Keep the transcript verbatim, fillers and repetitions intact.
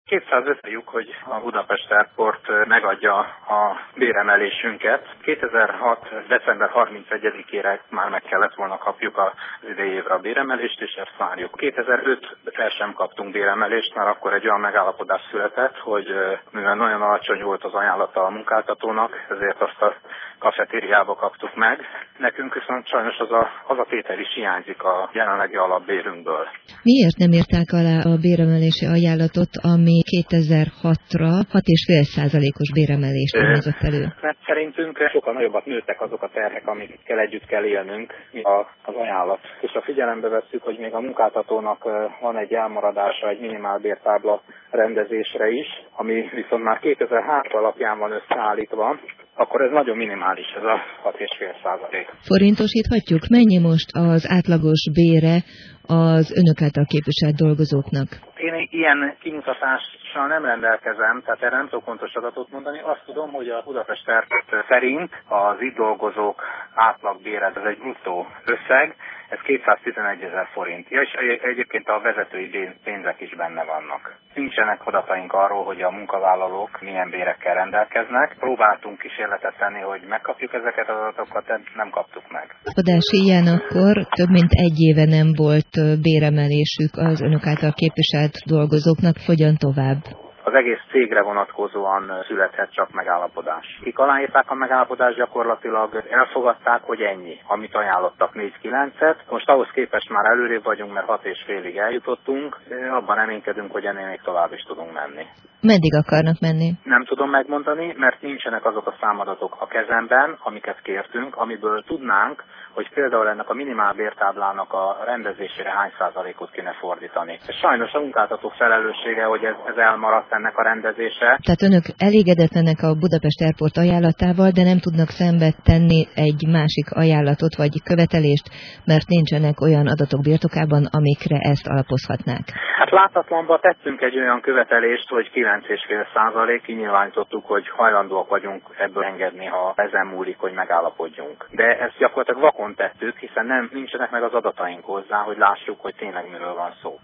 Kétszázötvenjük, hogy a Budapest Airport megadja a béremelésünket. kétezer-hat. december harmincegyedikére már meg kellett volna kapjuk az idei évre a béremelést, és ezt várjuk. kétezer-ötre sem kaptunk béremelést, mert akkor egy olyan megállapodás született, hogy mivel nagyon alacsony volt az ajánlata a munkáltatónak, ezért azt a kafetériába kaptuk meg. Nekünk viszont sajnos az a, az a tétel is hiányzik a jelenlegi alapbérünkből. Miért nem írták alá a béremelési ajánlatot, ami kétezer-hatra hat egész öt százalékos béremelést irányzott elő? Mert szerintünk sokkal nagyobbat nőttek azok a terhek, amikkel együtt kell élnünk, mint az ajánlat. És ha figyelembe vesszük, hogy még a munkáltatónak van egy elmaradása egy minimálbértábla rendezésre is, ami viszont már kétezer-három alapján van összeállítva, akkor ez nagyon minimális, ez a hat egész öt százalék. Forintosíthatjuk, mennyi most az átlagos bére az önök által képviselt dolgozóknak? Én ilyen kimutatással nem rendelkezem, tehát erre nem tudok pontos adatot mondani. Azt tudom, hogy a Budapest Airport szerint az itt dolgozók átlagbére, ez egy bruttó összeg, ez kétszáztizenegy-ezer forint. Ja, és egyébként a vezetői pénzek is benne vannak. Nincsenek adataink arról, hogy a munkavállalók milyen bérekkel rendelkeznek. Próbáltunk kísérletet tenni, hogy megkapjuk ezeket az adatokat, de nem kaptuk meg. Adási ilyen akkor több mint egy éve nem volt béremelésük az önök által képviselt dolgozóknak. Hogyan tovább? Az egész cégre vonatkozóan születhet csak megállapodás. Kik aláírták a megállapodást, gyakorlatilag elfogadták, hogy ennyi, amit ajánlottak négy kilencet. Most ahhoz képest már előrébb vagyunk, mert hat és félig eljutottunk. Abban reménykedünk, hogy ennél még tovább is tudunk menni. Meddig akarnak menni? Nem tudom megmondani, mert nincsenek azok a számadatok a kezemben, amiket kértünk, amiből tudnánk, hogy például ennek a minimálbértáblának a rendezésére hány százalékot kéne fordítani. Sajnos a munkáltató felelőssége, hogy ez, ez elmaradt ennek a rendezése. Tehát önök elégedetlenek a Budapest Airport ajánlatával, de nem tudnak szembe tenni egy másik ajánlatot vagy követelést, mert nincsenek olyan adatok birtokában, amikre ezt alapozhatnák. Hát láthatlanban tettünk egy olyan követelést, hogy kilenc egész öt százalék, kinyilvánítottuk, hogy hajlandóak vagyunk ebből engedni, ha ezen múlik, hogy megállapodjunk. De ezt gyakorlatilag vakon tettük, hiszen nem nincsenek meg az adataink hozzá, hogy lássuk, hogy tényleg miről van szó.